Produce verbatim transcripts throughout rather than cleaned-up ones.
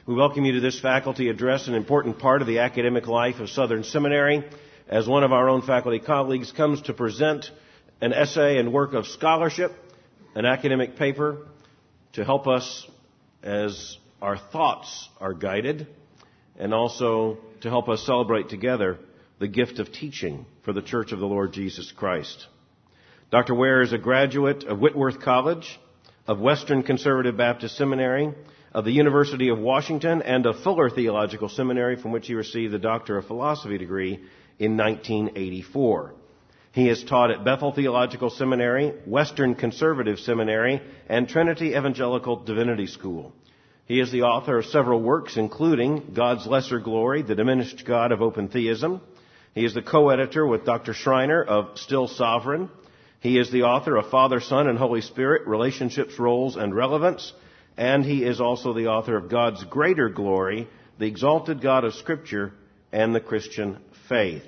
We welcome you to this faculty address, an important part of the academic life of Southern Seminary, as one of our own faculty colleagues comes to present an essay and work of scholarship, an academic paper, to help us as our thoughts are guided, and also to help us celebrate together the gift of teaching for the Church of the Lord Jesus Christ. Doctor Ware is a graduate of Whitworth College, of Western Conservative Baptist Seminary, of the University of Washington, and of Fuller Theological Seminary, from which he received the Doctor of Philosophy degree in nineteen eighty-four. He has taught at Bethel Theological Seminary, Western Conservative Seminary, and Trinity Evangelical Divinity School. He is the author of several works, including God's Lesser Glory, The Diminished God of Open Theism. He is the co-editor with Doctor Schreiner of Still Sovereign. He is the author of Father, Son, and Holy Spirit, Relationships, Roles, and Relevance. And he is also the author of God's Greater Glory, The Exalted God of Scripture, and the Christian Faith.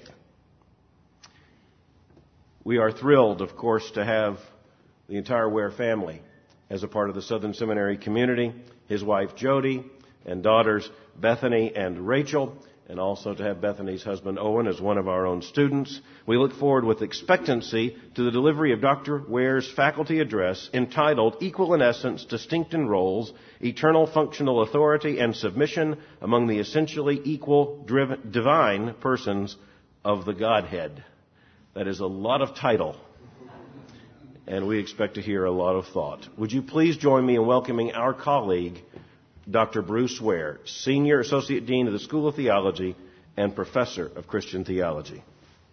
We are thrilled, of course, to have the entire Ware family as a part of the Southern Seminary community, his wife Jody, and daughters Bethany and Rachel, and also to have Bethany's husband Owen as one of our own students. We look forward with expectancy to the delivery of Doctor Ware's faculty address entitled Equal in Essence, Distinct in Roles, Eternal Functional Authority and Submission Among the Essentially Equal driven, Divine Persons of the Godhead. That is a lot of title, and we expect to hear a lot of thought. Would you please join me in welcoming our colleague, Doctor Bruce Ware, Senior Associate Dean of the School of Theology and Professor of Christian Theology.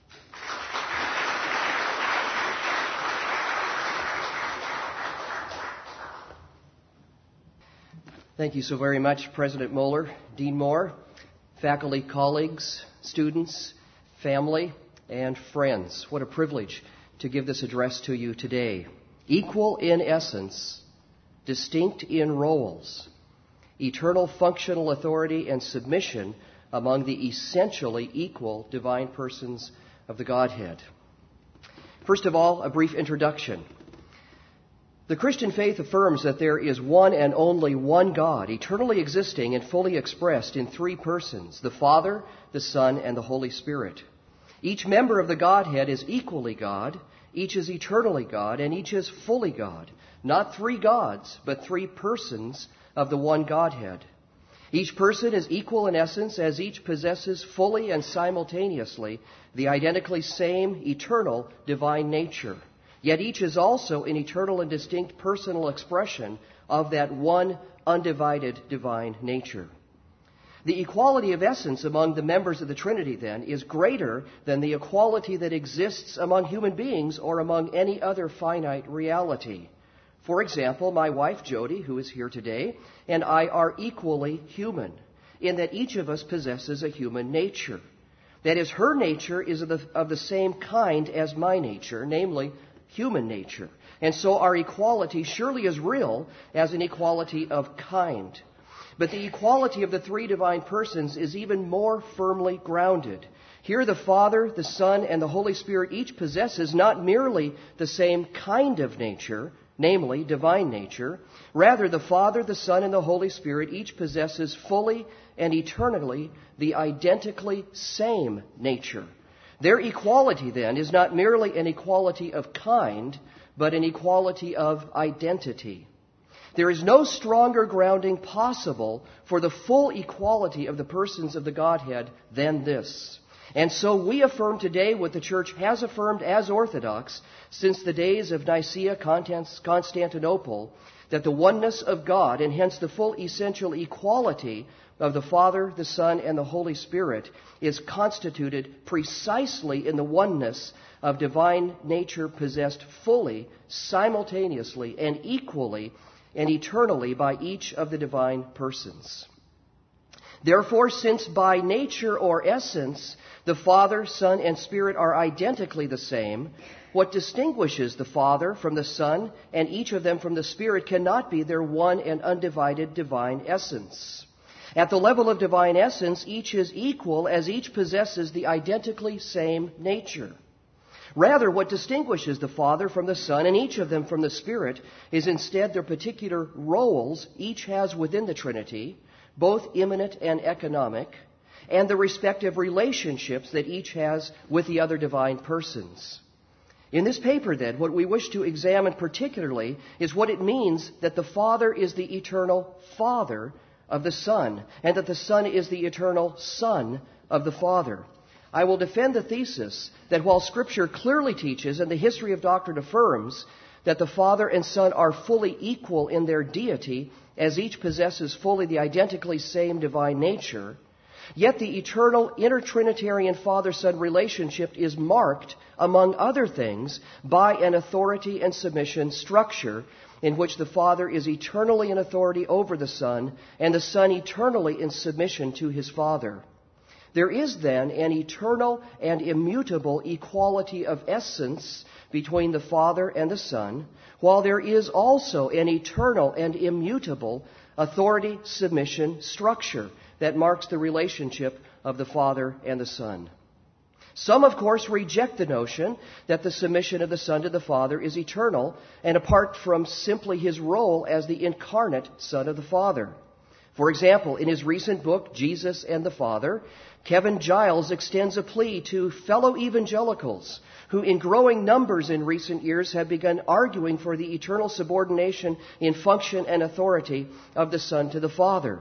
Thank you so very much, President Moeller, Dean Moore, faculty, colleagues, students, family, and friends. What a privilege to give this address to you today. Equal in essence, distinct in roles, eternal functional authority and submission among the essentially equal divine persons of the Godhead. First of all, a brief introduction. The Christian faith affirms that there is one and only one God, eternally existing and fully expressed in three persons, the Father, the Son, and the Holy Spirit. Each member of the Godhead is equally God, each is eternally God, and each is fully God. Not three gods, but three persons of the one Godhead. Each person is equal in essence as each possesses fully and simultaneously the identically same eternal divine nature. Yet each is also an eternal and distinct personal expression of that one undivided divine nature. The equality of essence among the members of the Trinity, then, is greater than the equality that exists among human beings or among any other finite reality. For example, my wife, Jody, who is here today, and I are equally human, in that each of us possesses a human nature. That is, her nature is of the, of the same kind as my nature, namely human nature. And so our equality surely is real as an equality of kind. But the equality of the three divine persons is even more firmly grounded. Here the Father, the Son, and the Holy Spirit each possesses not merely the same kind of nature, namely divine nature. Rather, the Father, the Son, and the Holy Spirit each possesses fully and eternally the identically same nature. Their equality, then, is not merely an equality of kind, but an equality of identity. There is no stronger grounding possible for the full equality of the persons of the Godhead than this. And so we affirm today what the Church has affirmed as orthodox since the days of Nicaea, Constantinople, that the oneness of God, and hence the full essential equality of the Father, the Son, and the Holy Spirit, is constituted precisely in the oneness of divine nature possessed fully, simultaneously, and equally and eternally by each of the divine persons. Therefore, since by nature or essence the Father, Son, and Spirit are identically the same, what distinguishes the Father from the Son and each of them from the Spirit cannot be their one and undivided divine essence. At the level of divine essence, each is equal as each possesses the identically same nature. Rather, what distinguishes the Father from the Son and each of them from the Spirit is instead their particular roles each has within the Trinity, both immanent and economic, and the respective relationships that each has with the other divine persons. In this paper, then, what we wish to examine particularly is what it means that the Father is the eternal Father of the Son, and that the Son is the eternal Son of the Father. I will defend the thesis that while Scripture clearly teaches and the history of doctrine affirms that the Father and Son are fully equal in their deity, as each possesses fully the identically same divine nature, yet the eternal intertrinitarian Father-Son relationship is marked, among other things, by an authority and submission structure in which the Father is eternally in authority over the Son and the Son eternally in submission to his Father. There is then an eternal and immutable equality of essence between the Father and the Son, while there is also an eternal and immutable authority submission structure that marks the relationship of the Father and the Son. Some, of course, reject the notion that the submission of the Son to the Father is eternal and apart from simply his role as the incarnate Son of the Father. For example, in his recent book, Jesus and the Father, Kevin Giles extends a plea to fellow evangelicals who in growing numbers in recent years have begun arguing for the eternal subordination in function and authority of the Son to the Father.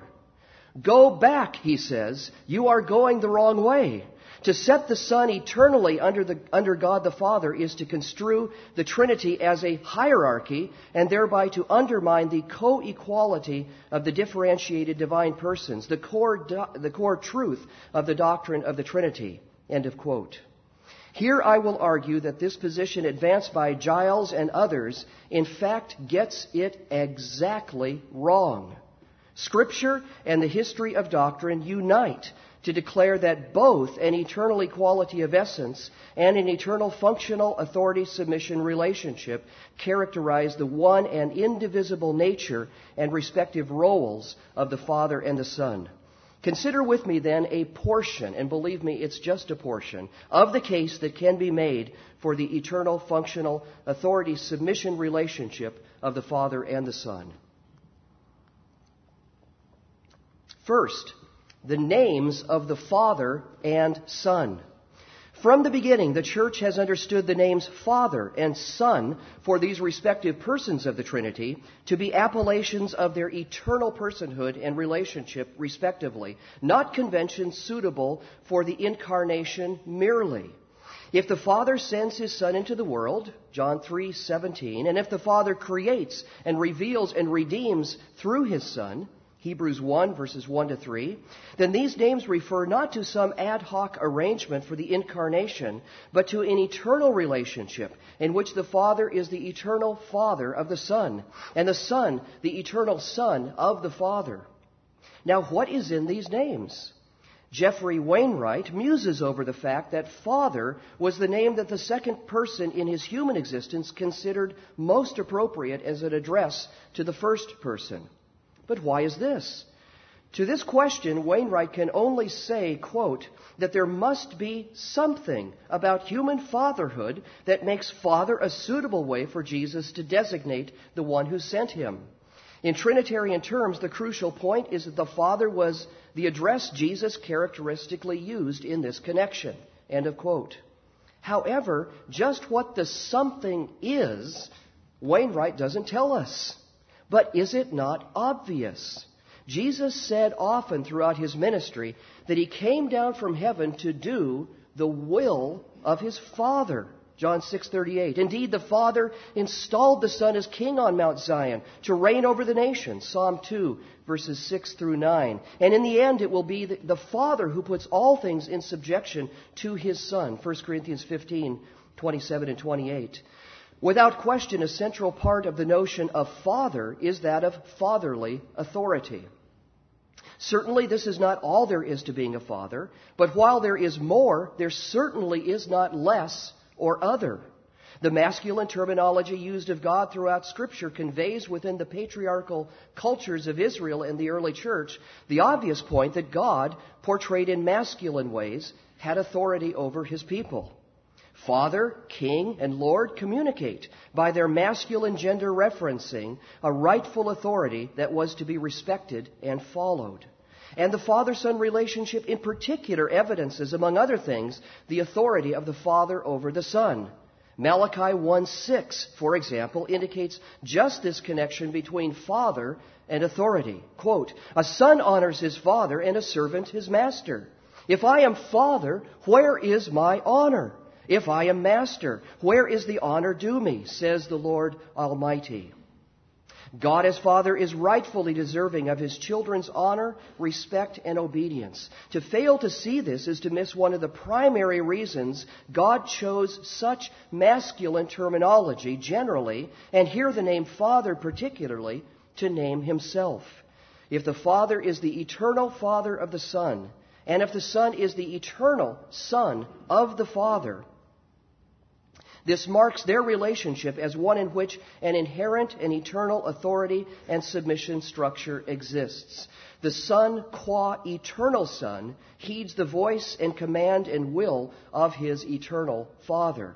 Go back, he says. You are going the wrong way. To set the Son eternally under, the, under God the Father is to construe the Trinity as a hierarchy and thereby to undermine the co-equality of the differentiated divine persons, the core, do, the core truth of the doctrine of the Trinity. End of quote. Here I will argue that this position advanced by Giles and others in fact gets it exactly wrong. Scripture and the history of doctrine unite to declare that both an eternal equality of essence and an eternal functional authority-submission relationship characterize the one and indivisible nature and respective roles of the Father and the Son. Consider with me then a portion, and believe me, it's just a portion, of the case that can be made for the eternal functional authority-submission relationship of the Father and the Son. First, the names of the Father and Son. From the beginning, the Church has understood the names Father and Son for these respective persons of the Trinity to be appellations of their eternal personhood and relationship, respectively, not conventions suitable for the incarnation merely. If the Father sends his Son into the world, John three seventeen, and if the Father creates and reveals and redeems through his Son, Hebrews one, verses one to three, then these names refer not to some ad hoc arrangement for the incarnation, but to an eternal relationship in which the Father is the eternal Father of the Son, and the Son the eternal Son of the Father. Now, what is in these names? Jeffrey Wainwright muses over the fact that Father was the name that the second person in his human existence considered most appropriate as an address to the first person. But why is this? To this question, Wainwright can only say, quote, that there must be something about human fatherhood that makes Father a suitable way for Jesus to designate the one who sent him. In Trinitarian terms, the crucial point is that the Father was the address Jesus characteristically used in this connection. End of quote. However, just what the something is, Wainwright doesn't tell us. But is it not obvious? Jesus said often throughout his ministry that he came down from heaven to do the will of his Father. John six thirty-eight. Indeed, the Father installed the Son as king on Mount Zion to reign over the nations. Psalm two, verses six through nine. And in the end, it will be the Father who puts all things in subjection to his Son. First Corinthians fifteen, twenty-seven and twenty-eight. Without question, a central part of the notion of Father is that of fatherly authority. Certainly, this is not all there is to being a father, but while there is more, there certainly is not less or other. The masculine terminology used of God throughout Scripture conveys within the patriarchal cultures of Israel and the early church the obvious point that God, portrayed in masculine ways, had authority over his people. Father, King, and Lord communicate by their masculine gender referencing a rightful authority that was to be respected and followed. And the Father-Son relationship in particular evidences, among other things, the authority of the Father over the Son. Malachi one six, for example, indicates just this connection between father and authority. Quote, "A son honors his father and a servant his master. If I am father, where is my honor? If I am master, where is the honor due me? Says the Lord Almighty." God as Father is rightfully deserving of His children's honor, respect, and obedience. To fail to see this is to miss one of the primary reasons God chose such masculine terminology generally, and here the name Father particularly, to name Himself. If the Father is the eternal Father of the Son, and if the Son is the eternal Son of the Father, this marks their relationship as one in which an inherent and eternal authority and submission structure exists. The Son, qua eternal Son, heeds the voice and command and will of His eternal Father.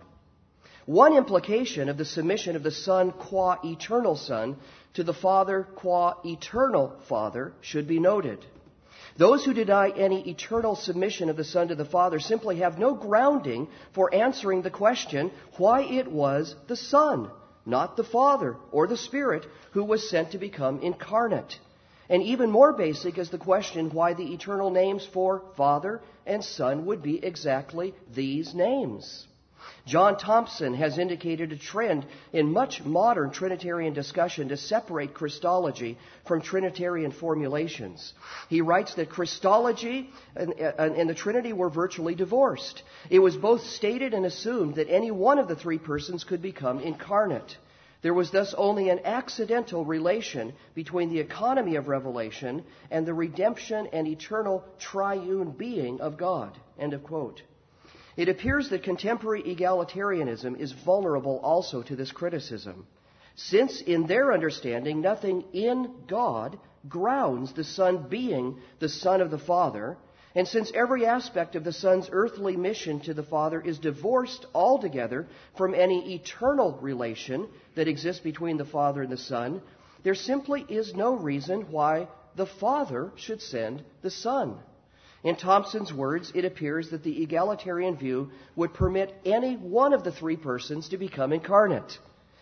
One implication of the submission of the Son, qua eternal Son, to the Father, qua eternal Father, should be noted. Those who deny any eternal submission of the Son to the Father simply have no grounding for answering the question why it was the Son, not the Father or the Spirit, who was sent to become incarnate. And even more basic is the question why the eternal names for Father and Son would be exactly these names. John Thompson has indicated a trend in much modern Trinitarian discussion to separate Christology from Trinitarian formulations. He writes that Christology and, and the Trinity were virtually divorced. It was both stated and assumed that any one of the three persons could become incarnate. There was thus only an accidental relation between the economy of revelation and the redemption and eternal triune being of God. End of quote. It appears that contemporary egalitarianism is vulnerable also to this criticism, since in their understanding nothing in God grounds the Son being the Son of the Father, and since every aspect of the Son's earthly mission to the Father is divorced altogether from any eternal relation that exists between the Father and the Son, there simply is no reason why the Father should send the Son. In Thompson's words, it appears that the egalitarian view would permit any one of the three persons to become incarnate.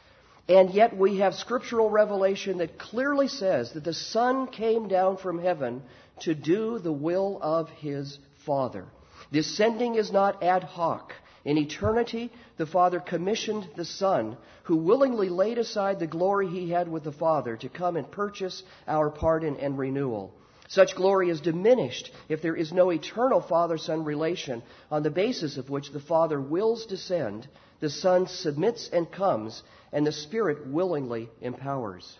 And yet we have scriptural revelation that clearly says that the Son came down from heaven to do the will of His Father. This sending is not ad hoc. In eternity, the Father commissioned the Son, who willingly laid aside the glory He had with the Father, to come and purchase our pardon and renewal. Such glory is diminished if there is no eternal Father-Son relation on the basis of which the Father wills descend, the Son submits and comes, and the Spirit willingly empowers.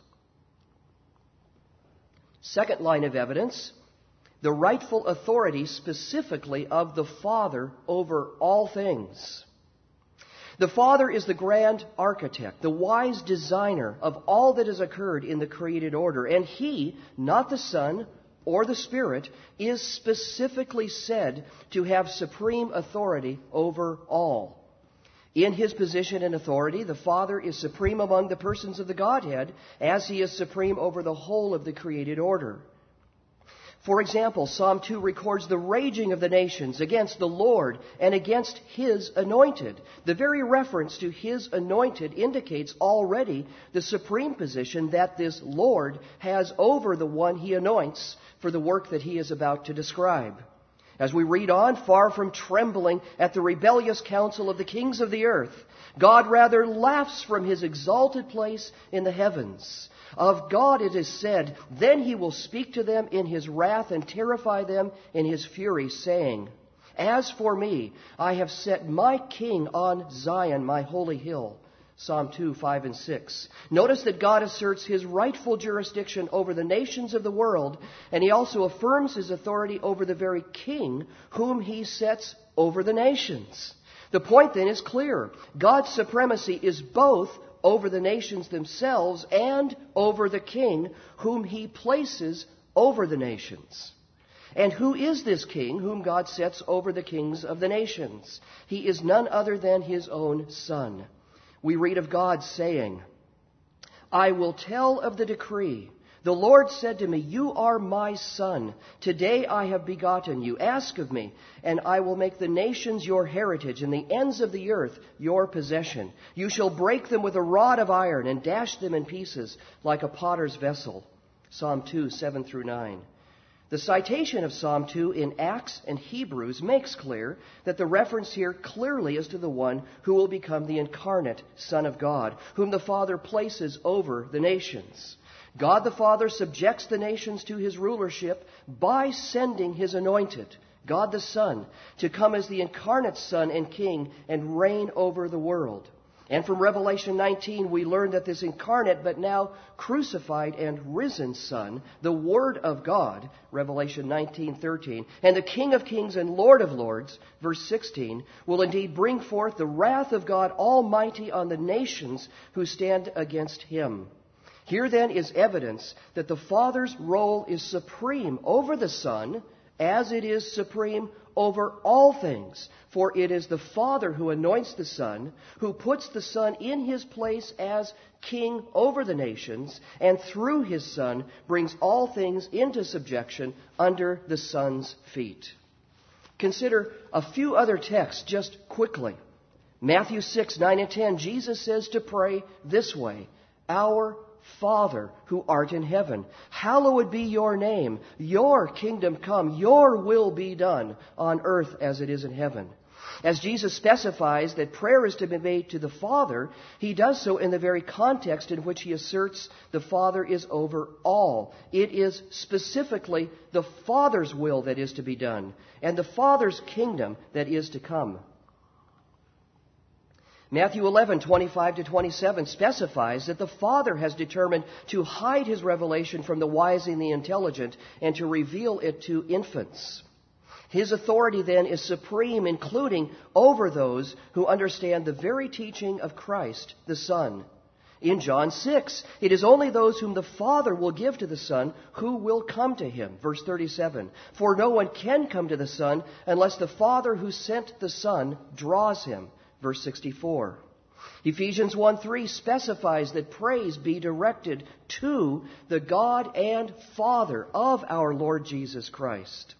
Second line of evidence, the rightful authority specifically of the Father over all things. The Father is the grand architect, the wise designer of all that has occurred in the created order, and He, not the Son, or the Spirit, is specifically said to have supreme authority over all. In His position and authority, the Father is supreme among the persons of the Godhead, as He is supreme over the whole of the created order. For example, Psalm two records the raging of the nations against the Lord and against His anointed. The very reference to His anointed indicates already the supreme position that this Lord has over the one He anoints for the work that He is about to describe. As we read on, far from trembling at the rebellious counsel of the kings of the earth, God rather laughs from His exalted place in the heavens. Of God it is said, then He will speak to them in His wrath and terrify them in His fury, saying, as for me, I have set my king on Zion, my holy hill. Psalm two, five, and six. Notice that God asserts His rightful jurisdiction over the nations of the world, and He also affirms His authority over the very king whom He sets over the nations. The point then is clear. God's supremacy is both over the nations themselves and over the king whom He places over the nations. And who is this king whom God sets over the kings of the nations? He is none other than His own Son. We read of God saying, I will tell of the decree. The Lord said to me, You are my son. Today I have begotten you. Ask of me, and I will make the nations your heritage, and the ends of the earth your possession. You shall break them with a rod of iron, and dash them in pieces like a potter's vessel. Psalm two, seven through nine. The citation of Psalm two in Acts and Hebrews makes clear that the reference here clearly is to the one who will become the incarnate Son of God, whom the Father places over the nations. God the Father subjects the nations to his rulership by sending his anointed, God the Son, to come as the incarnate Son and King and reign over the world. And from Revelation nineteen, we learn that this incarnate but now crucified and risen Son, the Word of God, Revelation nineteen thirteen, and the King of kings and Lord of lords, verse sixteen, will indeed bring forth the wrath of God Almighty on the nations who stand against him. Here then is evidence that the Father's role is supreme over the Son, as it is supreme over all things. For it is the Father who anoints the Son, who puts the Son in his place as King over the nations, and through his Son brings all things into subjection under the Son's feet. Consider a few other texts just quickly. Matthew six, nine and ten, Jesus says to pray this way, Our Father, who art in heaven, hallowed be your name. Your kingdom come. Your will be done on earth as it is in heaven. As Jesus specifies that prayer is to be made to the Father, he does so in the very context in which he asserts the Father is over all. It is specifically the Father's will that is to be done, and the Father's kingdom that is to come. Matthew eleven, twenty-five to twenty-seven specifies that the Father has determined to hide his revelation from the wise and the intelligent and to reveal it to infants. His authority then is supreme, including over those who understand the very teaching of Christ, the Son. In John six, it is only those whom the Father will give to the Son who will come to him. Verse thirty-seven, For no one can come to the Son unless the Father who sent the Son draws him. Verse sixty-four. Ephesians one three specifies that praise be directed to the God and Father of our Lord Jesus Christ.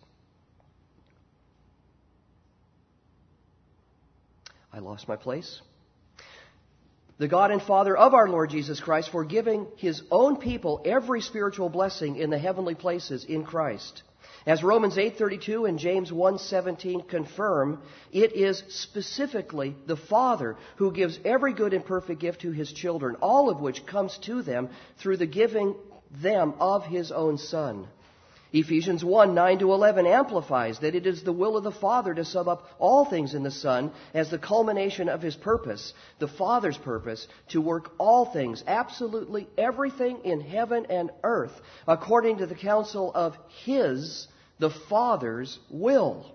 I lost my place. The God and Father of our Lord Jesus Christ, for giving his own people every spiritual blessing in the heavenly places in Christ. As Romans eight thirty-two and James one seventeen confirm, it is specifically the Father who gives every good and perfect gift to his children, all of which comes to them through the giving them of his own Son. Ephesians one, nine to eleven amplifies that it is the will of the Father to sum up all things in the Son as the culmination of his purpose, the Father's purpose, to work all things, absolutely everything in heaven and earth, according to the counsel of his, the Father's will.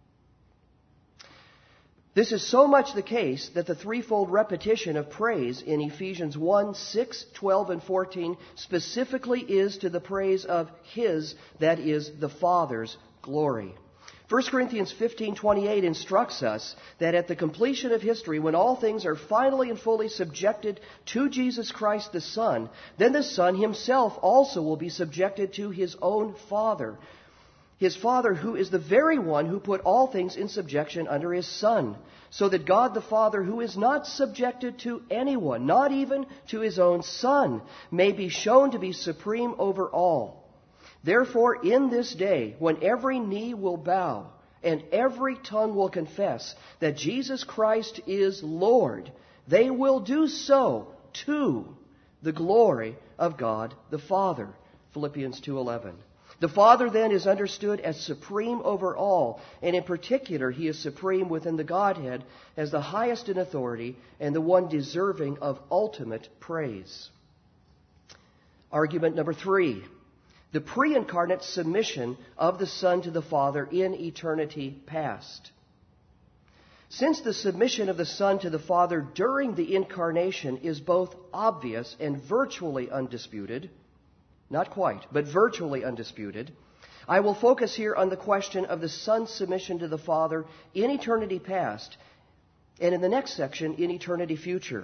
This is so much the case that the threefold repetition of praise in Ephesians one, six, twelve, and fourteen specifically is to the praise of his, that is, the Father's glory. First Corinthians fifteen twenty-eight instructs us that at the completion of history, when all things are finally and fully subjected to Jesus Christ the Son, then the Son himself also will be subjected to his own Father. His Father, who is the very one who put all things in subjection under his Son, so that God the Father, who is not subjected to anyone, not even to his own Son, may be shown to be supreme over all. Therefore, in this day, when every knee will bow and every tongue will confess that Jesus Christ is Lord, they will do so to the glory of God the Father. Philippians two eleven. The Father then is understood as supreme over all, and in particular he is supreme within the Godhead as the highest in authority and the one deserving of ultimate praise. Argument number three, the pre-incarnate submission of the Son to the Father in eternity past. Since the submission of the Son to the Father during the incarnation is both obvious and virtually undisputed, not quite, but virtually undisputed, I will focus here on the question of the Son's submission to the Father in eternity past, and in the next section, in eternity future.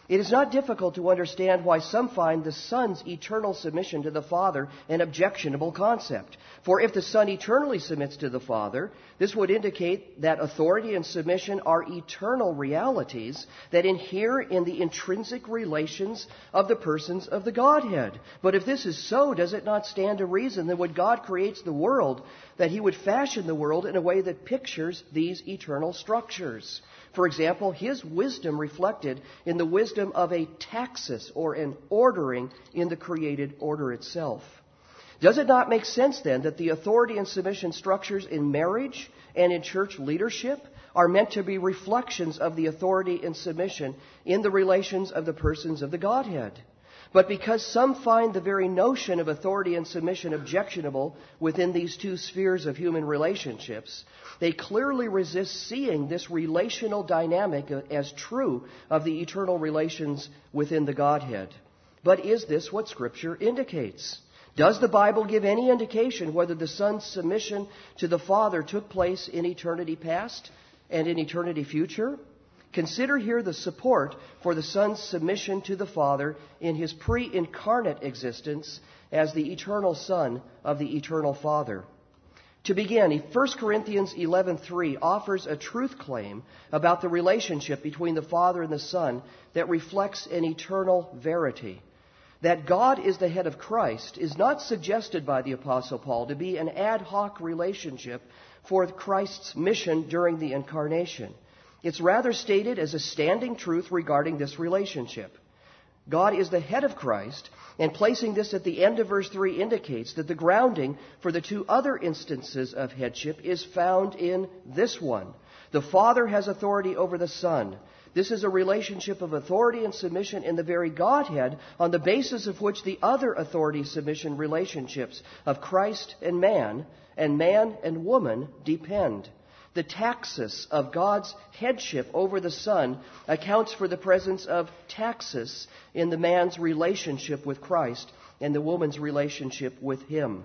It is not difficult to understand why some find the Son's eternal submission to the Father an objectionable concept. For if the Son eternally submits to the Father, this would indicate that authority and submission are eternal realities that inhere in the intrinsic relations of the persons of the Godhead. But if this is so, does it not stand to reason that when God creates the world, that He would fashion the world in a way that pictures these eternal structures? For example, His wisdom reflected in the wisdom of a taxis, or an ordering in the created order itself. Does it not make sense then that the authority and submission structures in marriage and in church leadership are meant to be reflections of the authority and submission in the relations of the persons of the Godhead? But because some find the very notion of authority and submission objectionable within these two spheres of human relationships, they clearly resist seeing this relational dynamic as true of the eternal relations within the Godhead. But is this what Scripture indicates? Does the Bible give any indication whether the Son's submission to the Father took place in eternity past and in eternity future? Consider here the support for the Son's submission to the Father in His pre-incarnate existence as the eternal Son of the eternal Father. To begin, First Corinthians eleven three offers a truth claim about the relationship between the Father and the Son that reflects an eternal verity. That God is the head of Christ is not suggested by the Apostle Paul to be an ad hoc relationship for Christ's mission during the incarnation. It's rather stated as a standing truth regarding this relationship. God is the head of Christ, and placing this at the end of verse three indicates that the grounding for the two other instances of headship is found in this one. The Father has authority over the Son. This is a relationship of authority and submission in the very Godhead, on the basis of which the other authority-submission relationships of Christ and man, and man and woman, depend. The taxis of God's headship over the Son accounts for the presence of taxis in the man's relationship with Christ and the woman's relationship with Him.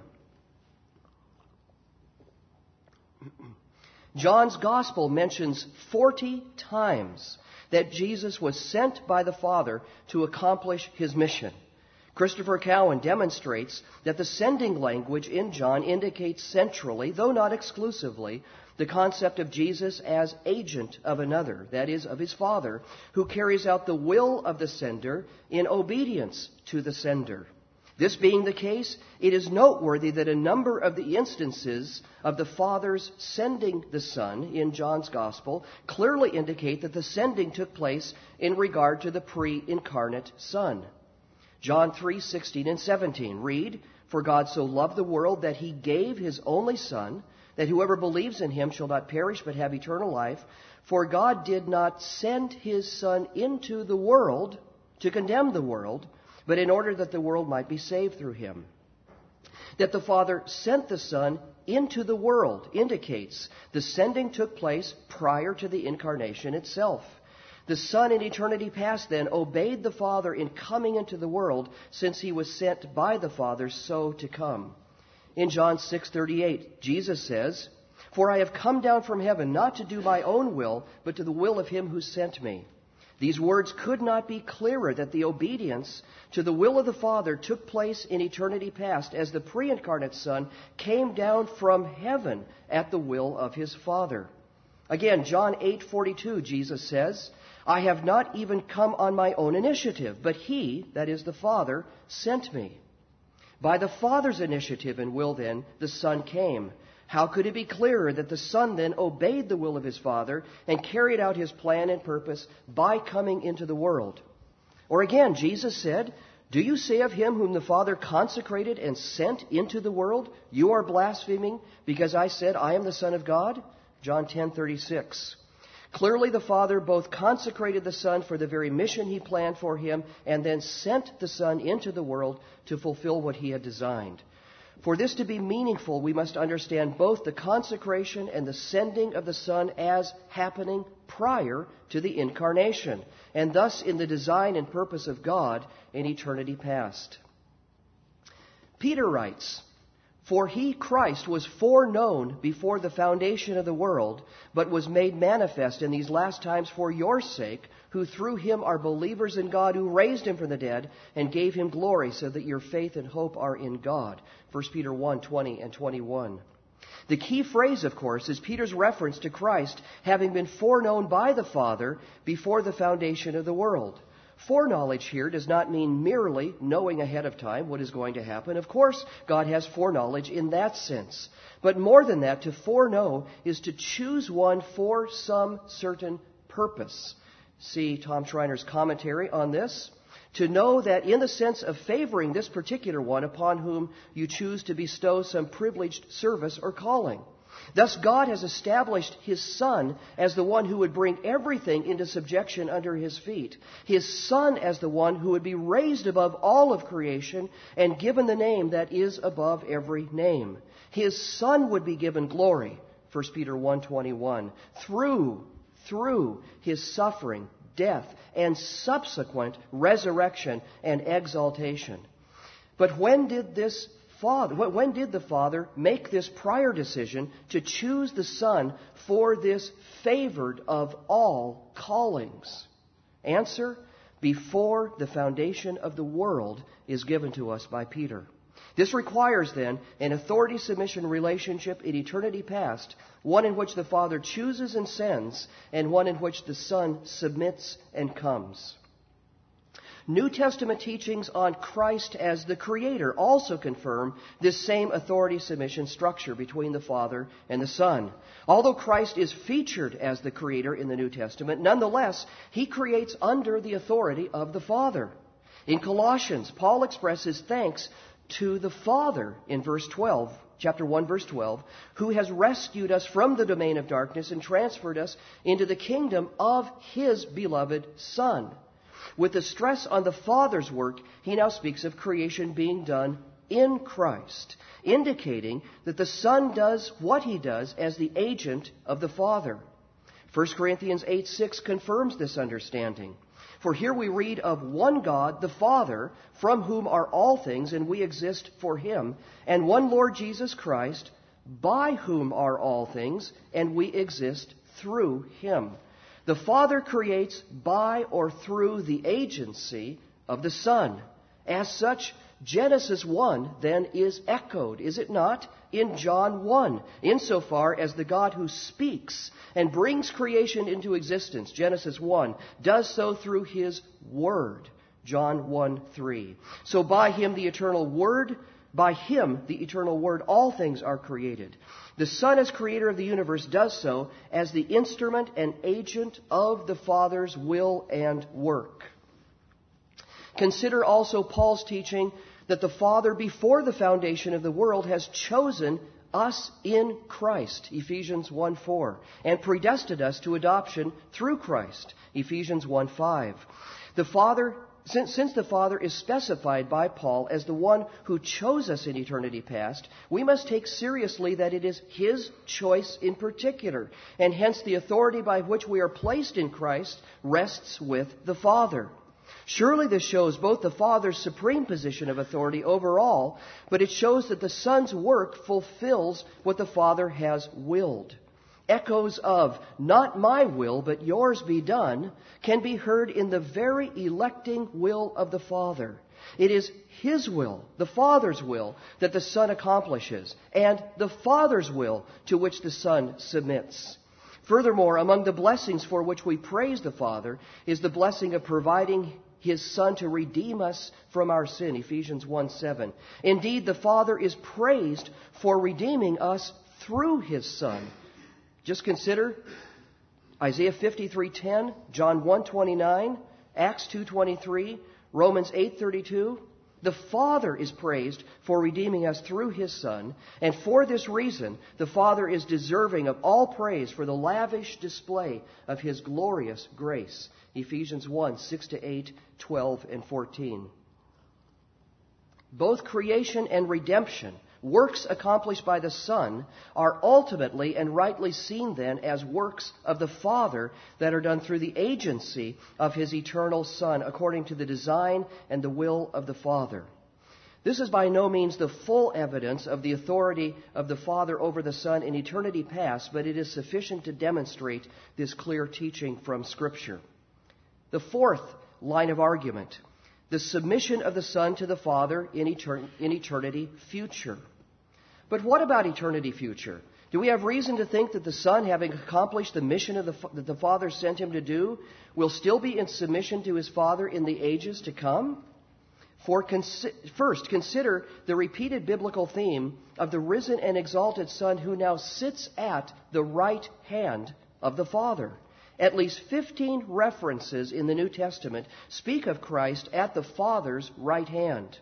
John's Gospel mentions forty times that Jesus was sent by the Father to accomplish His mission. Christopher Cowan demonstrates that the sending language in John indicates centrally, though not exclusively, the concept of Jesus as agent of another, that is, of His Father, who carries out the will of the sender in obedience to the sender. This being the case, it is noteworthy that a number of the instances of the Father's sending the Son in John's Gospel clearly indicate that the sending took place in regard to the pre-incarnate Son. John three sixteen and seventeen read, "For God so loved the world that He gave His only Son, that whoever believes in Him shall not perish but have eternal life. For God did not send His Son into the world to condemn the world, but in order that the world might be saved through Him." That the Father sent the Son into the world indicates the sending took place prior to the incarnation itself. The Son in eternity past then obeyed the Father in coming into the world, since He was sent by the Father so to come. In John six thirty-eight, Jesus says, "For I have come down from heaven not to do my own will, but to the will of Him who sent me." These words could not be clearer that the obedience to the will of the Father took place in eternity past as the pre-incarnate Son came down from heaven at the will of His Father. Again, John eight forty-two, Jesus says, "I have not even come on my own initiative, but He, that is the Father, sent me." By the Father's initiative and will, then, the Son came. How could it be clearer that the Son then obeyed the will of His Father and carried out His plan and purpose by coming into the world? Or again, Jesus said, "Do you say of Him whom the Father consecrated and sent into the world, 'You are blaspheming because I said I am the Son of God'?" John ten thirty-six. Clearly, the Father both consecrated the Son for the very mission He planned for Him and then sent the Son into the world to fulfill what He had designed. For this to be meaningful, we must understand both the consecration and the sending of the Son as happening prior to the incarnation, and thus in the design and purpose of God in eternity past. Peter writes, For he, Christ, was foreknown before the foundation of the world, but was made manifest in these last times for your sake, who through him are believers in God, who raised him from the dead and gave him glory, so that your faith and hope are in God. First Peter one, twenty and twenty-one. The key phrase, of course, is Peter's reference to Christ having been foreknown by the Father before the foundation of the world. Foreknowledge here does not mean merely knowing ahead of time what is going to happen. Of course, God has foreknowledge in that sense. But more than that, to foreknow is to choose one for some certain purpose. See Tom Schreiner's commentary on this. To know that in the sense of favoring this particular one upon whom you choose to bestow some privileged service or calling. Thus, God has established His Son as the one who would bring everything into subjection under His feet. His Son as the one who would be raised above all of creation and given the name that is above every name. His Son would be given glory, First Peter one twenty-one, through, through His suffering, death, and subsequent resurrection and exaltation. But when did this Father, when did the Father make this prior decision to choose the Son for this favored of all callings? Answer, before the foundation of the world is given to us by Peter. This requires, then, an authority-submission relationship in eternity past, one in which the Father chooses and sends, and one in which the Son submits and comes. New Testament teachings on Christ as the Creator also confirm this same authority-submission structure between the Father and the Son. Although Christ is featured as the Creator in the New Testament, nonetheless, He creates under the authority of the Father. In Colossians, Paul expresses thanks to the Father in verse twelve, chapter one, verse twelve, who has rescued us from the domain of darkness and transferred us into the kingdom of His beloved Son. With the stress on the Father's work, he now speaks of creation being done in Christ, indicating that the Son does what He does as the agent of the Father. First Corinthians eight six confirms this understanding. For here we read of one God, the Father, from whom are all things, and we exist for Him, and one Lord Jesus Christ, by whom are all things, and we exist through Him. The Father creates by or through the agency of the Son. As such, Genesis one then is echoed, is it not, in John one, insofar as the God who speaks and brings creation into existence, Genesis one, does so through His Word, John one three. So by Him the eternal Word, by Him the eternal Word, all things are created. The Son, as creator of the universe, does so as the instrument and agent of the Father's will and work. Consider also Paul's teaching that the Father, before the foundation of the world, has chosen us in Christ, Ephesians one four, and predestined us to adoption through Christ, Ephesians one five. The Father Since, since the Father is specified by Paul as the one who chose us in eternity past, we must take seriously that it is His choice in particular, and hence the authority by which we are placed in Christ rests with the Father. Surely this shows both the Father's supreme position of authority over all, but it shows that the Son's work fulfills what the Father has willed. Echoes of, not my will, but yours be done, can be heard in the very electing will of the Father. It is His will, the Father's will, that the Son accomplishes, and the Father's will to which the Son submits. Furthermore, among the blessings for which we praise the Father is the blessing of providing His Son to redeem us from our sin, Ephesians one seven. Indeed, the Father is praised for redeeming us through His Son. Just consider Isaiah fifty-three ten, John one twenty-nine, Acts two twenty-three, Romans eight thirty-two. The Father is praised for redeeming us through His Son, and for this reason, the Father is deserving of all praise for the lavish display of His glorious grace. Ephesians one six to eight, twelve, and fourteen. Both creation and redemption, works accomplished by the Son, are ultimately and rightly seen then as works of the Father that are done through the agency of His eternal Son, according to the design and the will of the Father. This is by no means the full evidence of the authority of the Father over the Son in eternity past, but it is sufficient to demonstrate this clear teaching from Scripture. The fourth line of argument, the submission of the Son to the Father in, etern- in eternity future. But what about eternity future? Do we have reason to think that the Son, having accomplished the mission of the, that the Father sent him to do, will still be in submission to his Father in the ages to come? For consi- first, consider the repeated biblical theme of the risen and exalted Son who now sits at the right hand of the Father. At least fifteen references in the New Testament speak of Christ at the Father's right hand.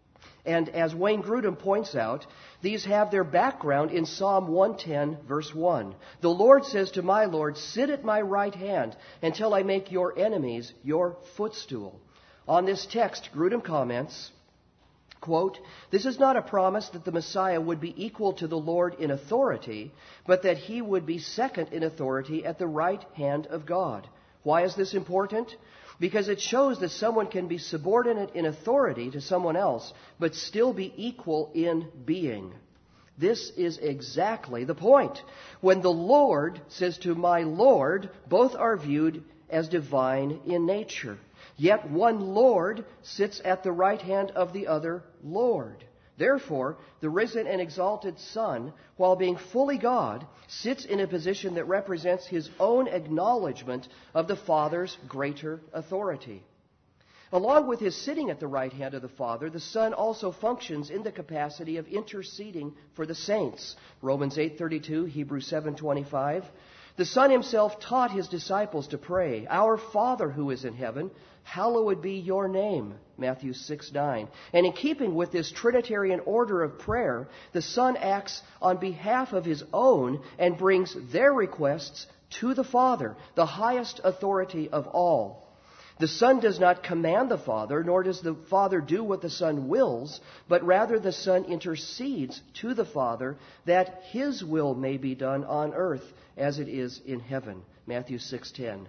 And as Wayne Grudem points out, these have their background in Psalm one ten, verse one. The Lord says to my Lord, sit at my right hand until I make your enemies your footstool. On this text, Grudem comments, quote, this is not a promise that the Messiah would be equal to the Lord in authority, but that he would be second in authority at the right hand of God. Why is this important? Because it shows that someone can be subordinate in authority to someone else, but still be equal in being. This is exactly the point. When the Lord says to my Lord, both are viewed as divine in nature. Yet one Lord sits at the right hand of the other Lord. Therefore, the risen and exalted Son, while being fully God, sits in a position that represents his own acknowledgement of the Father's greater authority. Along with his sitting at the right hand of the Father, the Son also functions in the capacity of interceding for the saints. Romans eight thirty-two, Hebrews seven twenty-five. The Son himself taught his disciples to pray, Our Father who is in heaven, hallowed be your name, Matthew six nine. And in keeping with this Trinitarian order of prayer, the Son acts on behalf of his own and brings their requests to the Father, the highest authority of all. The Son does not command the Father, nor does the Father do what the Son wills, but rather the Son intercedes to the Father that his will may be done on earth as it is in heaven, Matthew six ten.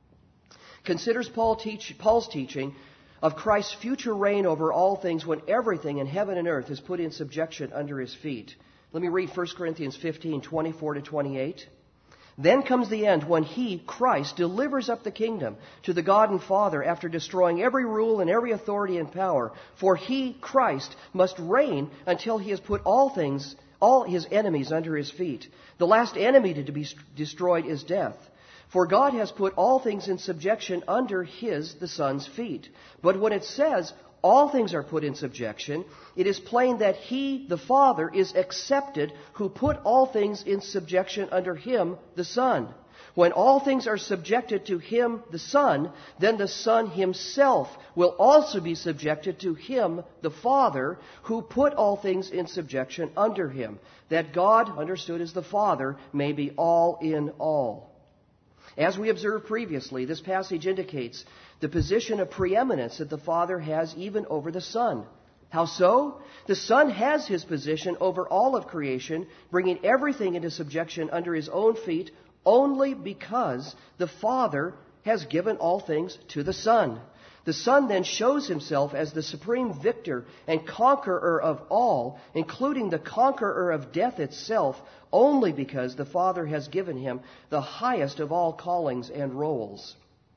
Considers Paul teach, Paul's teaching of Christ's future reign over all things when everything in heaven and earth is put in subjection under his feet. Let me read First Corinthians fifteen, twenty-four to twenty-eight. Then comes the end when he, Christ, delivers up the kingdom to the God and Father after destroying every rule and every authority and power. For he, Christ, must reign until he has put all things, all his enemies under his feet. The last enemy to be destroyed is death. For God has put all things in subjection under his, the Son's feet. But when it says all things are put in subjection, it is plain that he, the Father, is accepted who put all things in subjection under him, the Son. When all things are subjected to him, the Son, then the Son himself will also be subjected to him, the Father, who put all things in subjection under him, that God, understood as the Father, may be all in all. As we observed previously, this passage indicates the position of preeminence that the Father has even over the Son. How so? The Son has his position over all of creation, bringing everything into subjection under his own feet only because the Father has given all things to the Son. The Son then shows himself as the supreme victor and conqueror of all, including the conqueror of death itself, only because the Father has given him the highest of all callings and roles.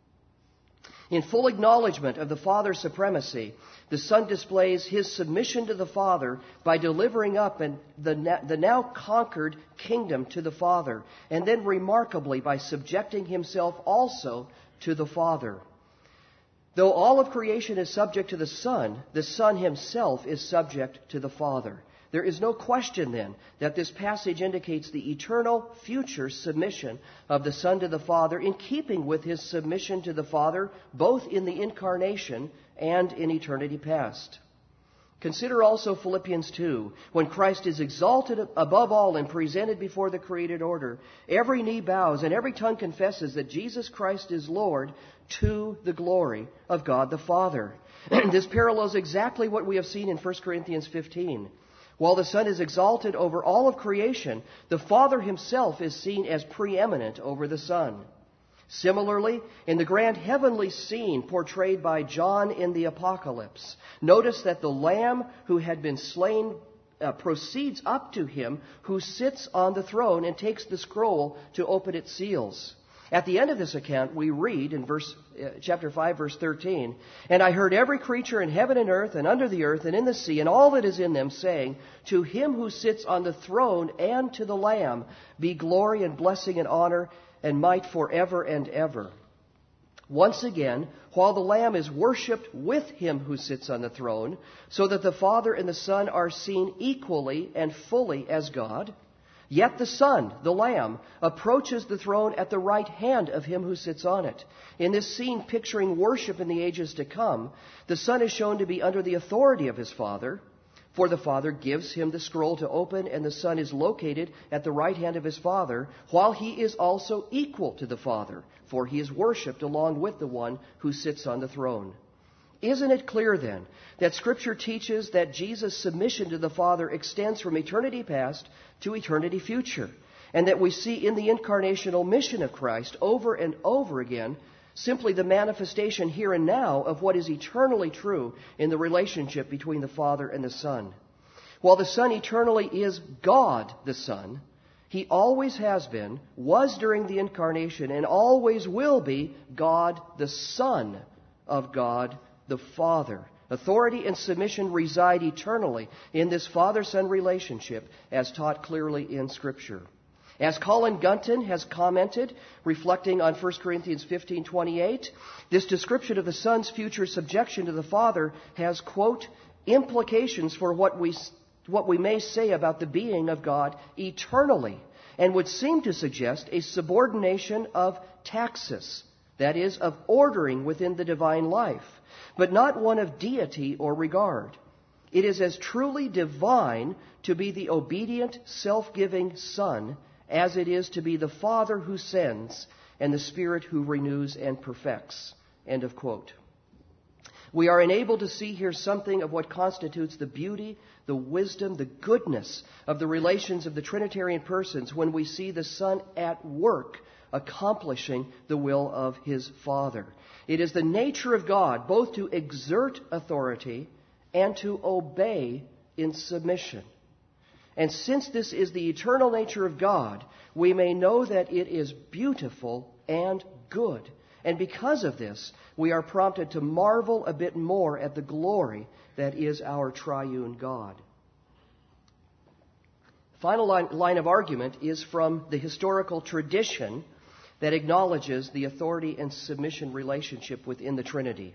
In full acknowledgement of the Father's supremacy, the Son displays his submission to the Father by delivering up an, the, the now conquered kingdom to the Father, and then remarkably by subjecting himself also to the Father. Though all of creation is subject to the Son, the Son himself is subject to the Father. There is no question, then, that this passage indicates the eternal future submission of the Son to the Father in keeping with his submission to the Father both in the incarnation and in eternity past. Consider also Philippians two. When Christ is exalted above all and presented before the created order, every knee bows and every tongue confesses that Jesus Christ is Lord to the glory of God the Father. This parallels exactly what we have seen in First Corinthians fifteen. While the Son is exalted over all of creation, the Father himself is seen as preeminent over the Son. Similarly, in the grand heavenly scene portrayed by John in the Apocalypse, notice that the Lamb who had been slain uh, proceeds up to him who sits on the throne and takes the scroll to open its seals. At the end of this account, we read in verse, uh, chapter five, verse thirteen, "And I heard every creature in heaven and earth and under the earth and in the sea and all that is in them saying, to him who sits on the throne and to the Lamb be glory and blessing and honor and might forever and ever." Once again, while the Lamb is worshipped with him who sits on the throne, so that the Father and the Son are seen equally and fully as God, yet the Son, the Lamb, approaches the throne at the right hand of him who sits on it. In this scene picturing worship in the ages to come, the Son is shown to be under the authority of his Father, for the Father gives him the scroll to open, and the Son is located at the right hand of his Father, while he is also equal to the Father, for he is worshipped along with the one who sits on the throne. Isn't it clear, then, that Scripture teaches that Jesus' submission to the Father extends from eternity past to eternity future, and that we see in the incarnational mission of Christ over and over again simply the manifestation here and now of what is eternally true in the relationship between the Father and the Son. While the Son eternally is God the Son, he always has been, was during the incarnation, and always will be God the Son of God the Father. Authority and submission reside eternally in this Father-Son relationship, as taught clearly in Scripture. As Colin Gunton has commented, reflecting on First Corinthians fifteen twenty-eight, this description of the Son's future subjection to the Father has, quote, implications for what we, what we may say about the being of God eternally, and would seem to suggest a subordination of taxis, that is, of ordering within the divine life, but not one of deity or regard. It is as truly divine to be the obedient, self-giving Son as it is to be the Father who sends and the Spirit who renews and perfects. End of quote. We are enabled to see here something of what constitutes the beauty, the wisdom, the goodness of the relations of the Trinitarian persons when we see the Son at work accomplishing the will of his Father. It is the nature of God both to exert authority and to obey in submission. And since this is the eternal nature of God, we may know that it is beautiful and good. And because of this, we are prompted to marvel a bit more at the glory that is our triune God. Final line, line of argument is from the historical tradition that acknowledges the authority and submission relationship within the Trinity.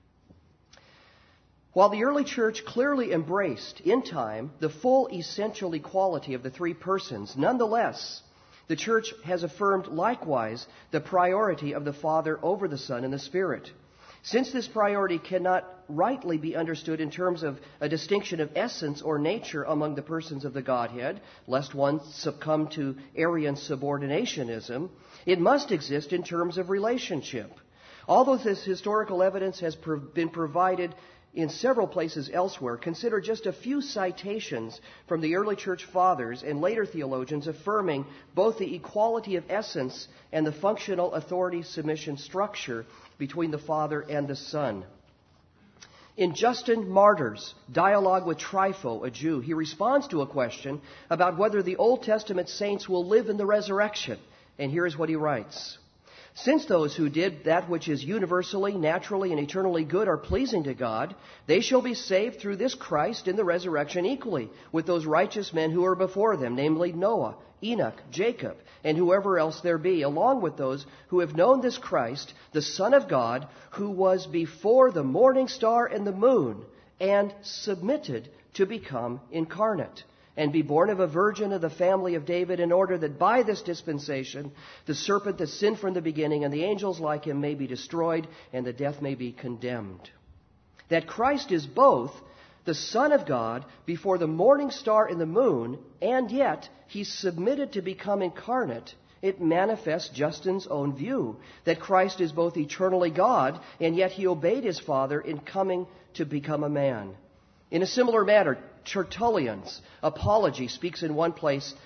While the early church clearly embraced, in time, the full essential equality of the three persons, nonetheless, the church has affirmed likewise the priority of the Father over the Son and the Spirit. Since this priority cannot rightly be understood in terms of a distinction of essence or nature among the persons of the Godhead, lest one succumb to Arian subordinationism, it must exist in terms of relationship. Although this historical evidence has been provided in several places elsewhere, consider just a few citations from the early church fathers and later theologians affirming both the equality of essence and the functional authority submission structure between the Father and the Son. In Justin Martyr's dialogue with Trypho, a Jew, he responds to a question about whether the Old Testament saints will live in the resurrection. And here is what he writes. Since those who did that which is universally, naturally, and eternally good are pleasing to God, they shall be saved through this Christ in the resurrection equally with those righteous men who are before them, namely Noah, Enoch, Jacob, and whoever else there be, along with those who have known this Christ, the Son of God, who was before the morning star and the moon, and submitted to become incarnate, and be born of a virgin of the family of David, in order that by this dispensation the serpent that sinned from the beginning and the angels like him may be destroyed, and the death may be condemned. That Christ is both the Son of God before the morning star and the moon, and yet he submitted to become incarnate, it manifests Justin's own view, that Christ is both eternally God, and yet he obeyed his Father in coming to become a man. In a similar manner, Tertullian's Apology speaks in one place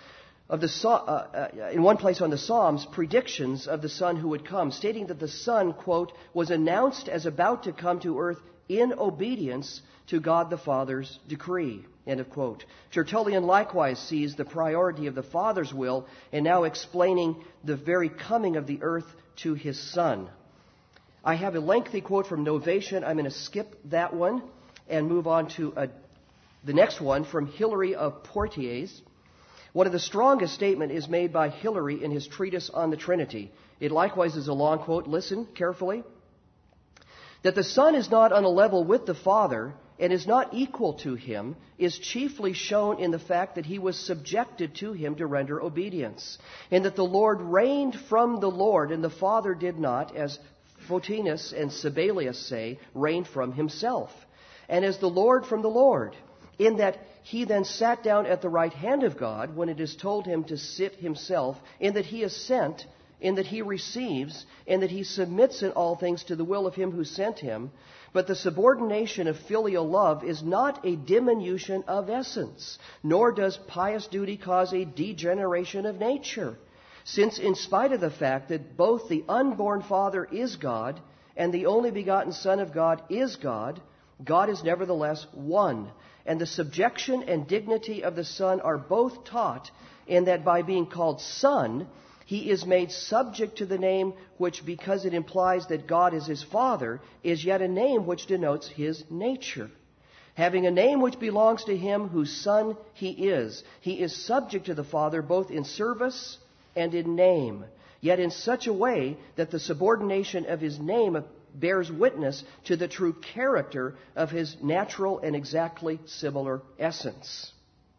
of the uh, uh, in one place on the Psalms, predictions of the Son who would come, stating that the Son, quote, was announced as about to come to earth in obedience to God the Father's decree, end of quote. Tertullian likewise sees the priority of the Father's will and now explaining the very coming of the earth to His Son. I have a lengthy quote from Novatian. I'm going to skip that one and move on to a, the next one from Hilary of Poitiers. One of the strongest statements is made by Hilary in his treatise on the Trinity. It likewise is a long quote. Listen carefully. That the Son is not on a level with the Father and is not equal to Him is chiefly shown in the fact that He was subjected to Him to render obedience, and that the Lord reigned from the Lord, and the Father did not, as Photinus and Sibelius say, reign from Himself, and as the Lord from the Lord, in that He then sat down at the right hand of God when it is told Him to sit Himself, in that He is sent, in that He receives, in that He submits in all things to the will of Him who sent Him. But the subordination of filial love is not a diminution of essence, nor does pious duty cause a degeneration of nature, since in spite of the fact that both the unborn Father is God and the only begotten Son of God is God, God is nevertheless one. And the subjection and dignity of the Son are both taught in that by being called Son, He is made subject to the name which, because it implies that God is His Father, is yet a name which denotes His nature. Having a name which belongs to Him whose Son He is, He is subject to the Father both in service and in name, yet in such a way that the subordination of His name bears witness to the true character of His natural and exactly similar essence.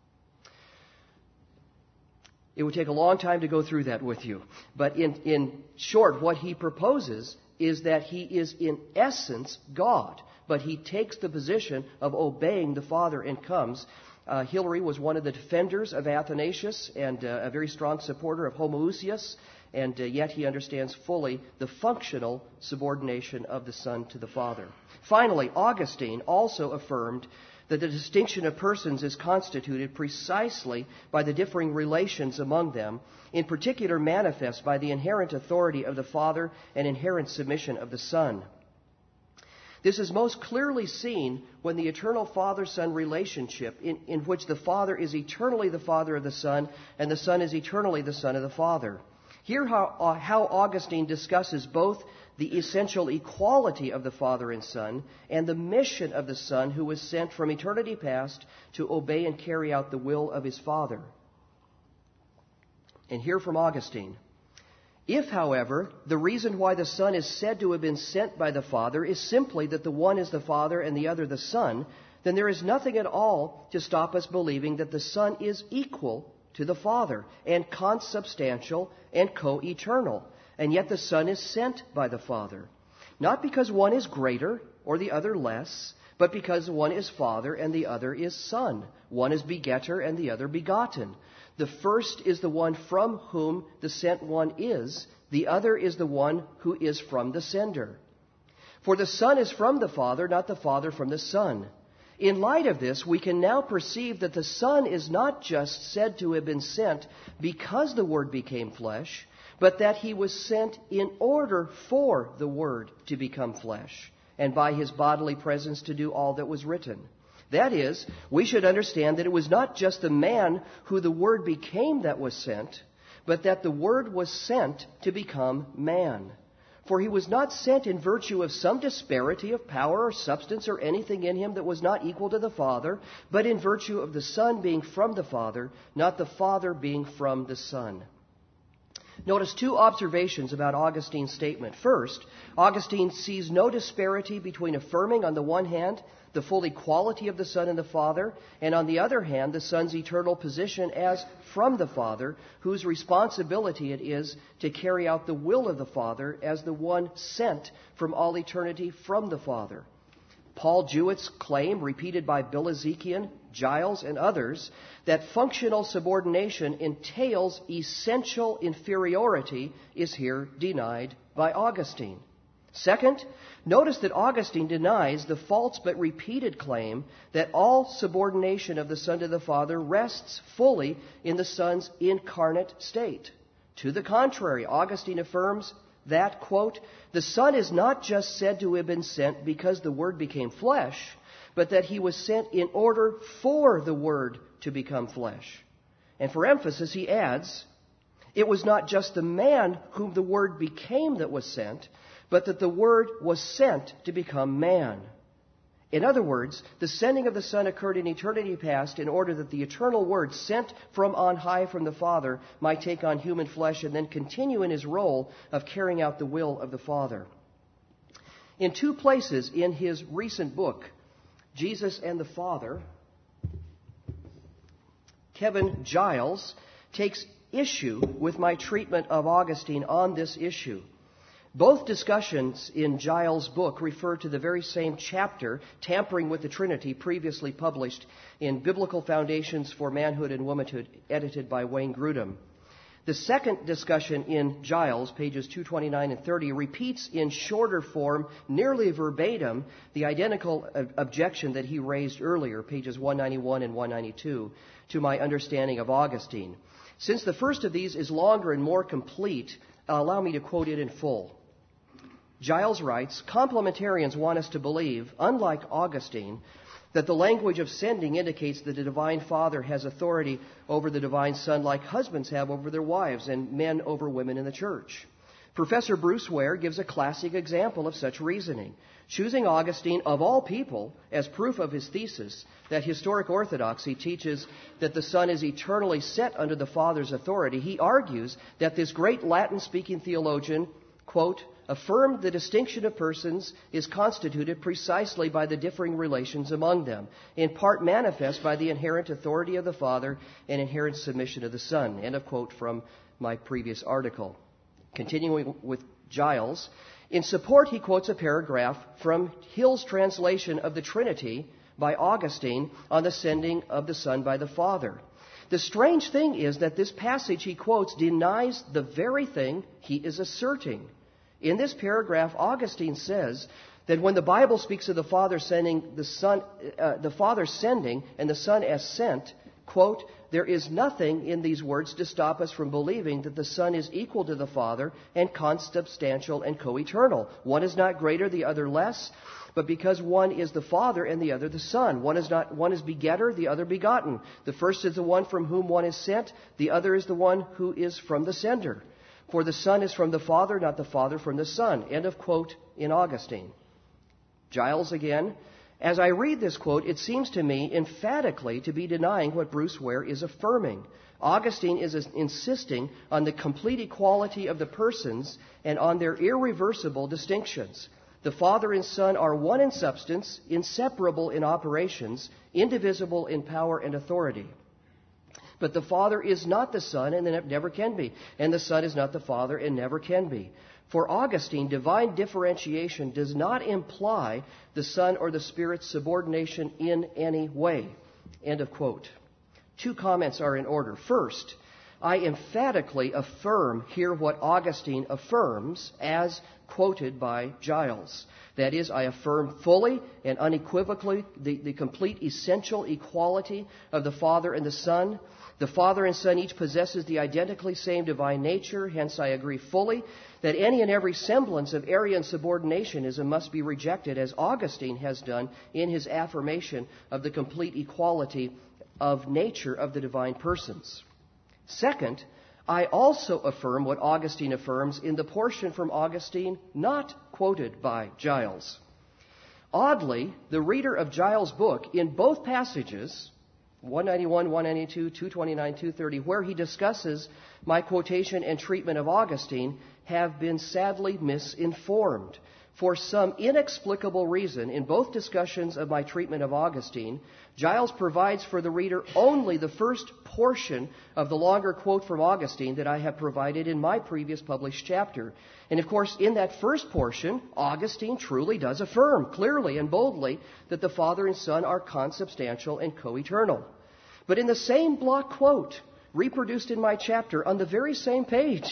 It would take a long time to go through that with you. But in, in short, what he proposes is that He is in essence God, but He takes the position of obeying the Father and comes. Uh, Hilary was one of the defenders of Athanasius and uh, a very strong supporter of Homoousius, and uh, yet he understands fully the functional subordination of the Son to the Father. Finally, Augustine also affirmed that the distinction of persons is constituted precisely by the differing relations among them, in particular manifest by the inherent authority of the Father and inherent submission of the Son. This is most clearly seen when the eternal Father-Son relationship, in, in which the Father is eternally the Father of the Son and the Son is eternally the Son of the Father. Hear how, uh, how Augustine discusses both the essential equality of the Father and Son and the mission of the Son who was sent from eternity past to obey and carry out the will of His Father. And hear from Augustine. If, however, the reason why the Son is said to have been sent by the Father is simply that the one is the Father and the other the Son, then there is nothing at all to stop us believing that the Son is equal to the Father and consubstantial and co-eternal. And yet the Son is sent by the Father, not because one is greater or the other less, but because one is Father and the other is Son. One is begetter and the other begotten. The first is the one from whom the sent one is. The other is the one who is from the sender. For the Son is from the Father, not the Father from the Son. In light of this, we can now perceive that the Son is not just said to have been sent because the Word became flesh, but that He was sent in order for the Word to become flesh, and by His bodily presence to do all that was written. That is, we should understand that it was not just the man who the Word became that was sent, but that the Word was sent to become man. For He was not sent in virtue of some disparity of power or substance or anything in Him that was not equal to the Father, but in virtue of the Son being from the Father, not the Father being from the Son. Notice two observations about Augustine's statement. First, Augustine sees no disparity between affirming, on the one hand, the full equality of the Son and the Father, and on the other hand, the Son's eternal position as from the Father, whose responsibility it is to carry out the will of the Father as the one sent from all eternity from the Father. Paul Jewett's claim, repeated by Bill Ezekian, Giles, and others, that functional subordination entails essential inferiority is here denied by Augustine. Second, notice that Augustine denies the false but repeated claim that all subordination of the Son to the Father rests fully in the Son's incarnate state. To the contrary, Augustine affirms that, quote, the Son is not just said to have been sent because the Word became flesh, but that he was sent in order for the Word to become flesh. And for emphasis, he adds, it was not just the man whom the Word became that was sent, but that the Word was sent to become man. In other words, the sending of the Son occurred in eternity past in order that the eternal Word sent from on high from the Father might take on human flesh and then continue in his role of carrying out the will of the Father. In two places in his recent book, Jesus and the Father, Kevin Giles takes issue with my treatment of Augustine on this issue. Both discussions in Giles' book refer to the very same chapter, Tampering with the Trinity, previously published in Biblical Foundations for Manhood and Womanhood, edited by Wayne Grudem. The second discussion in Giles, pages two twenty-nine and thirty, repeats in shorter form, nearly verbatim, the identical objection that he raised earlier, pages one ninety-one and one ninety-two, to my understanding of Augustine. Since the first of these is longer and more complete, allow me to quote it in full. Giles writes, complementarians want us to believe, unlike Augustine, that the language of sending indicates that the Divine Father has authority over the Divine Son like husbands have over their wives and men over women in the church. Professor Bruce Ware gives a classic example of such reasoning. Choosing Augustine, of all people, as proof of his thesis that historic orthodoxy teaches that the Son is eternally set under the Father's authority, he argues that this great Latin-speaking theologian, quote, affirmed the distinction of persons is constituted precisely by the differing relations among them, in part manifest by the inherent authority of the Father and inherent submission of the Son. End of quote from my previous article. Continuing with Giles, in support he quotes a paragraph from Hill's translation of the Trinity by Augustine on the sending of the Son by the Father. The strange thing is that this passage he quotes denies the very thing he is asserting. In this paragraph, Augustine says that when the Bible speaks of the Father sending the Son, uh, the Father sending and the Son as sent, quote, there is nothing in these words to stop us from believing that the Son is equal to the Father and consubstantial and co-eternal. One is not greater, the other less, but because one is the Father and the other the Son. One is not one is begetter, the other begotten. The first is the one from whom one is sent, the other is the one who is from the sender. For the Son is from the Father, not the Father from the Son. End of quote in Augustine. Giles again. As I read this quote, it seems to me emphatically to be denying what Bruce Ware is affirming. Augustine is insisting on the complete equality of the persons and on their irreversible distinctions. The Father and Son are one in substance, inseparable in operations, indivisible in power and authority. But the Father is not the Son and never can be. And the Son is not the Father and never can be. For Augustine, divine differentiation does not imply the Son or the Spirit's subordination in any way. End of quote. Two comments are in order. First, I emphatically affirm here what Augustine affirms as quoted by Giles. That is, I affirm fully and unequivocally the, the complete essential equality of the Father and the Son. The Father and Son each possesses the identically same divine nature. Hence, I agree fully that any and every semblance of Arian subordinationism must be rejected, as Augustine has done in his affirmation of the complete equality of nature of the divine persons. Second, I also affirm what Augustine affirms in the portion from Augustine not quoted by Giles. Oddly, the reader of Giles' book, in both passages, one ninety-one, one ninety-two, two twenty-nine, two thirty, where he discusses my quotation and treatment of Augustine, have been sadly misinformed. For some inexplicable reason, in both discussions of my treatment of Augustine, Giles provides for the reader only the first portion of the longer quote from Augustine that I have provided in my previous published chapter. And of course, in that first portion, Augustine truly does affirm clearly and boldly that the Father and Son are consubstantial and co-eternal. But in the same block quote, reproduced in my chapter on the very same page,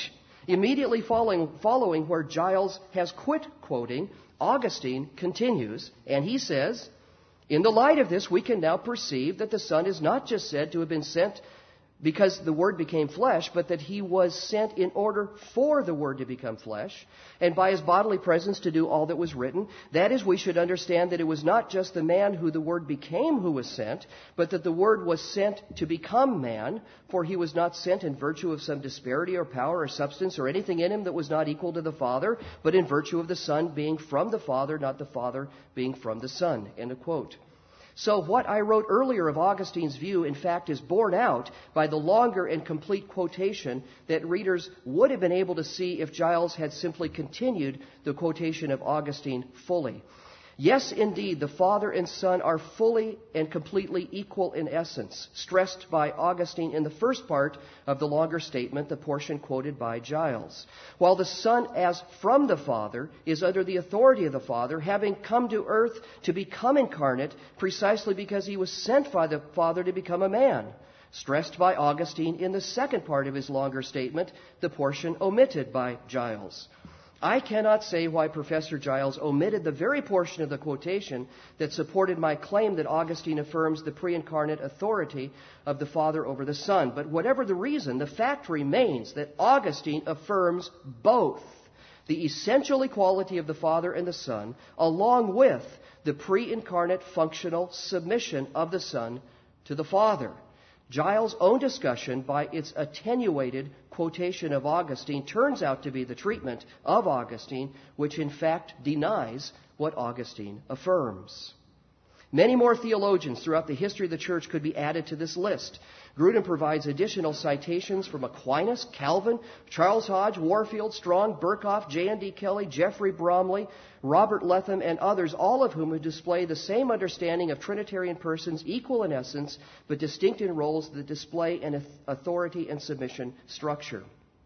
Immediately following, following where Giles has quit quoting, Augustine continues, and he says, in the light of this, we can now perceive that the Son is not just said to have been sent because the Word became flesh, but that he was sent in order for the Word to become flesh, and by his bodily presence to do all that was written. That is, we should understand that it was not just the man who the Word became who was sent, but that the Word was sent to become man, for he was not sent in virtue of some disparity or power or substance or anything in him that was not equal to the Father, but in virtue of the Son being from the Father, not the Father being from the Son. End of quote. So what I wrote earlier of Augustine's view, in fact, is borne out by the longer and complete quotation that readers would have been able to see if Giles had simply continued the quotation of Augustine fully. Yes, indeed, the Father and Son are fully and completely equal in essence, stressed by Augustine in the first part of the longer statement, the portion quoted by Giles. While the Son, as from the Father, is under the authority of the Father, having come to earth to become incarnate precisely because he was sent by the Father to become a man, stressed by Augustine in the second part of his longer statement, the portion omitted by Giles. I cannot say why Professor Giles omitted the very portion of the quotation that supported my claim that Augustine affirms the pre-incarnate authority of the Father over the Son. But whatever the reason, the fact remains that Augustine affirms both the essential equality of the Father and the Son, along with the pre-incarnate functional submission of the Son to the Father. Giles' own discussion, by its attenuated quotation of Augustine, turns out to be the treatment of Augustine, which in fact denies what Augustine affirms. Many more theologians throughout the history of the Church could be added to this list. Grudem provides additional citations from Aquinas, Calvin, Charles Hodge, Warfield, Strong, Berkhoff, J and D Kelly, Jeffrey Bromley, Robert Letham, and others, all of whom display the same understanding of Trinitarian persons, equal in essence, but distinct in roles that display an authority and submission structure.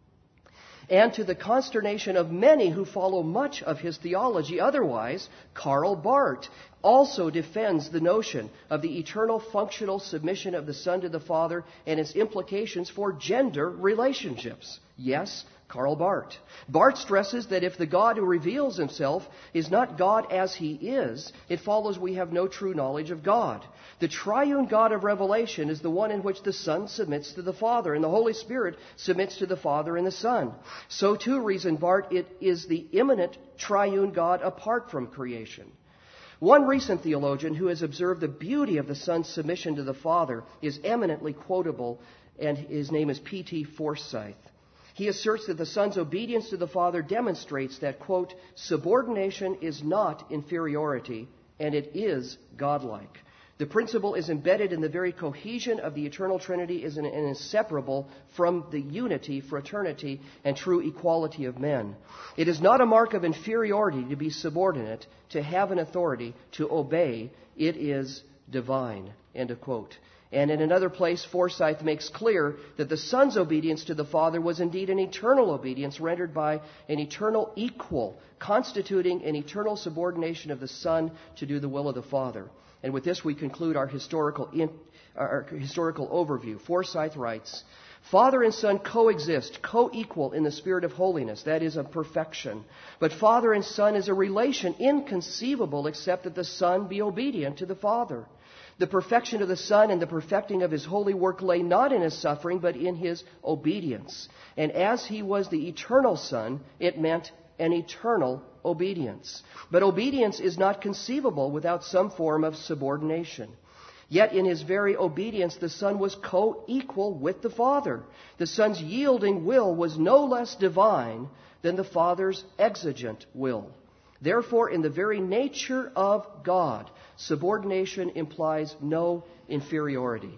And to the consternation of many who follow much of his theology otherwise, Karl Barth also defends the notion of the eternal functional submission of the Son to the Father and its implications for gender relationships. Yes, Karl Barth. Barth stresses that if the God who reveals himself is not God as he is, it follows we have no true knowledge of God. The triune God of Revelation is the one in which the Son submits to the Father, and the Holy Spirit submits to the Father and the Son. So too, reasoned Barth, it is the immanent triune God apart from creation. One recent theologian who has observed the beauty of the Son's submission to the Father is eminently quotable, and his name is P T Forsyth. He asserts that the Son's obedience to the Father demonstrates that, quote, subordination is not inferiority, and it is godlike. The principle is embedded in the very cohesion of the eternal Trinity is an, an inseparable from the unity, fraternity, and true equality of men. It is not a mark of inferiority to be subordinate, to have an authority, to obey. It is divine. End of quote. And in another place, Forsyth makes clear that the Son's obedience to the Father was indeed an eternal obedience rendered by an eternal equal, constituting an eternal subordination of the Son to do the will of the Father. And with this, we conclude our historical in, our historical overview. Forsyth writes, Father and Son coexist, co-equal in the spirit of holiness, that is, of perfection. But Father and Son is a relation inconceivable except that the Son be obedient to the Father. The perfection of the Son and the perfecting of his holy work lay not in his suffering, but in his obedience. And as he was the eternal Son, it meant an eternal obedience. But obedience is not conceivable without some form of subordination. Yet in his very obedience, the Son was co-equal with the Father. The Son's yielding will was no less divine than the Father's exigent will. Therefore, in the very nature of God, subordination implies no inferiority.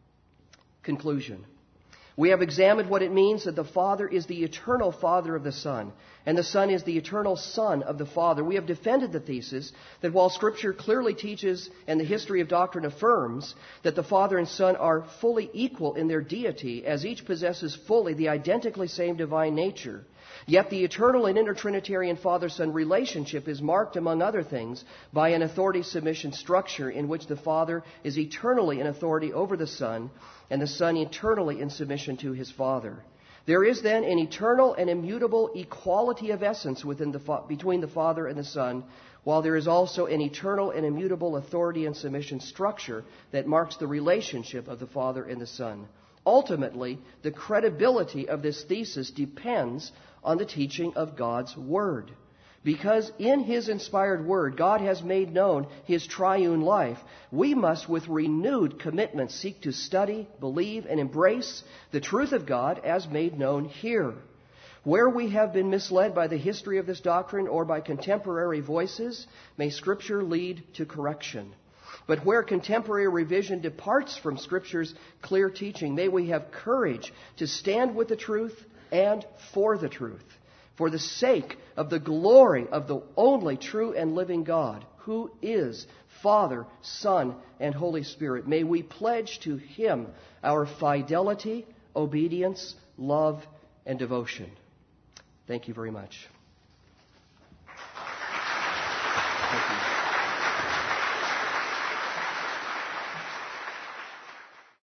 Conclusion. We have examined what it means that the Father is the eternal Father of the Son, and the Son is the eternal Son of the Father. We have defended the thesis that while Scripture clearly teaches and the history of doctrine affirms that the Father and Son are fully equal in their deity, as each possesses fully the identically same divine nature, yet the eternal and intertrinitarian Father-Son relationship is marked, among other things, by an authority-submission structure in which the Father is eternally in authority over the Son, and the Son eternally in submission to his Father. There is then an eternal and immutable equality of essence within the fa- between the Father and the Son, while there is also an eternal and immutable authority and submission structure that marks the relationship of the Father and the Son. Ultimately, the credibility of this thesis depends on the teaching of God's Word. Because in His inspired Word, God has made known His triune life, we must with renewed commitment seek to study, believe, and embrace the truth of God as made known here. Where we have been misled by the history of this doctrine or by contemporary voices, may Scripture lead to correction. But where contemporary revision departs from Scripture's clear teaching, may we have courage to stand with the truth and for the truth, for the sake of the glory of the only true and living God, who is Father, Son, and Holy Spirit. May we pledge to Him our fidelity, obedience, love, and devotion. Thank you very much.